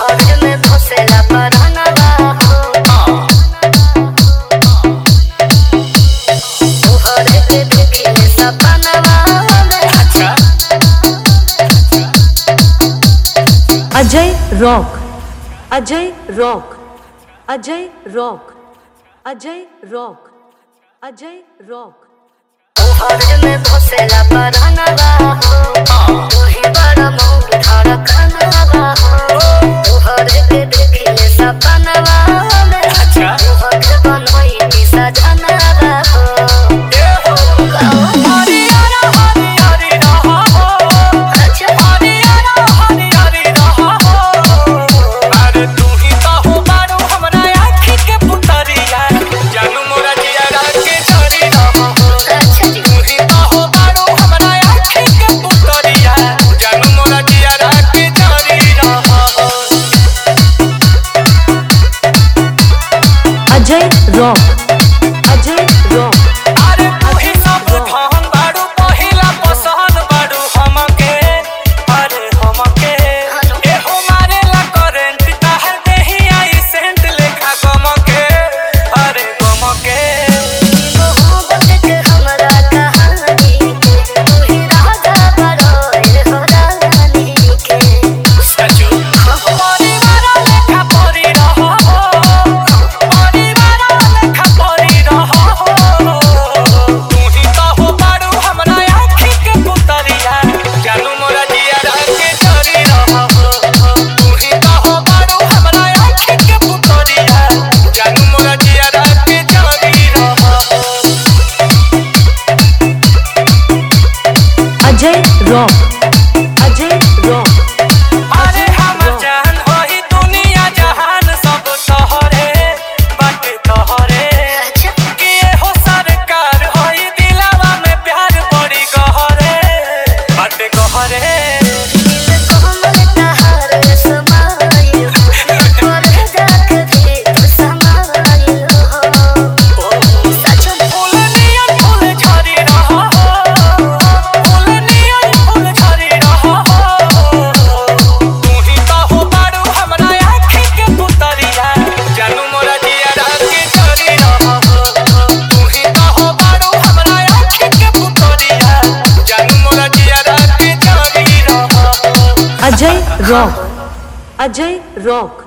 Ajay rock, Ajay rock, Ajay rock, Ajay rock, Ajay rock. में घोसेला परानवा हो, तू ही बड़ा मौन धड़कनवा हो, तोहरे के देखिए सपनवा में, तोहरे बनोई की सजनवा हो। Ajay rock, Ajay rock. अरे तू ही सब धन बाड़ू, पहिला पसंद बाड़ू हमके, अरे हमके ए हो मारेला करंट ताहर देही आई सेंट लेखा गमके, अरे गमके। मोहब्बत के हमरा कहानी के, तू ही राजा बड़ोए हो रानी के। सचो परिवार लेखा परी रहो, अजय रॉक, अजय रॉक। अरे हमर जान होई दुनिया जहान सब तोहरे बाटे तोहरे, के हो सरकार होई दिलवा में प्यार बड़ी गहरे बाटे गहरे। Ajay rock, Ajay rock.